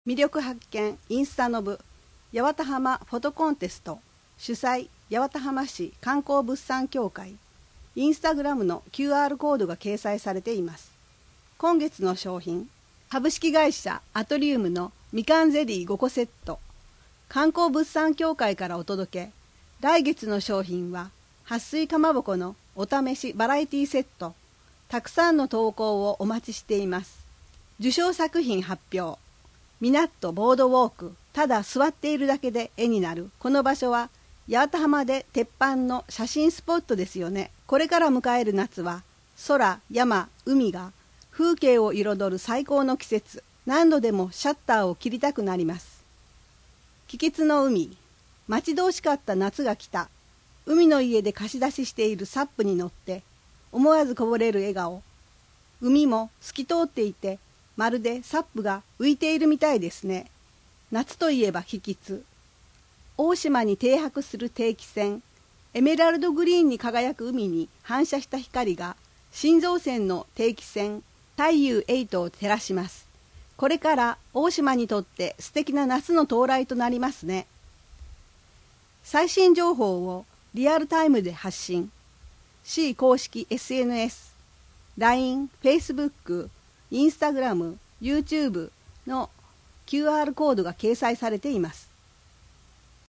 魅力発見インスタの部八幡浜フォトコンテスト主催八幡浜市観光物産協会インスタグラムの QR コードが掲載されています。今月の商品株式会社アトリウムのみかんゼリー5個セット観光物産協会からお届け。来月の商品は撥水かまぼこのお試しバラエティセット。たくさんの投稿をお待ちしています。受賞作品発表。ミナットボードウォーク。ただ座っているだけで絵になる。この場所は八幡浜で鉄板の写真スポットですよね。これから迎える夏は空、山、海が風景を彩る最高の季節。何度でもシャッターを切りたくなります。喜吉の海。待ち遠しかった夏が来た。海の家で貸し出ししているサップに乗って思わずこぼれる笑顔。海も透き通っていてまるでサップが浮いているみたいですね。夏といえば喜吉。大島に停泊する定期船エメラルドグリーンに輝く海に反射した光が新造船の定期船太陽8を照らします。これから大島にとって素敵な夏の到来となりますね。最新情報をリアルタイムで発信。市公式 SNS、LINE、Facebook、Instagram、YouTube の QR コードが掲載されています。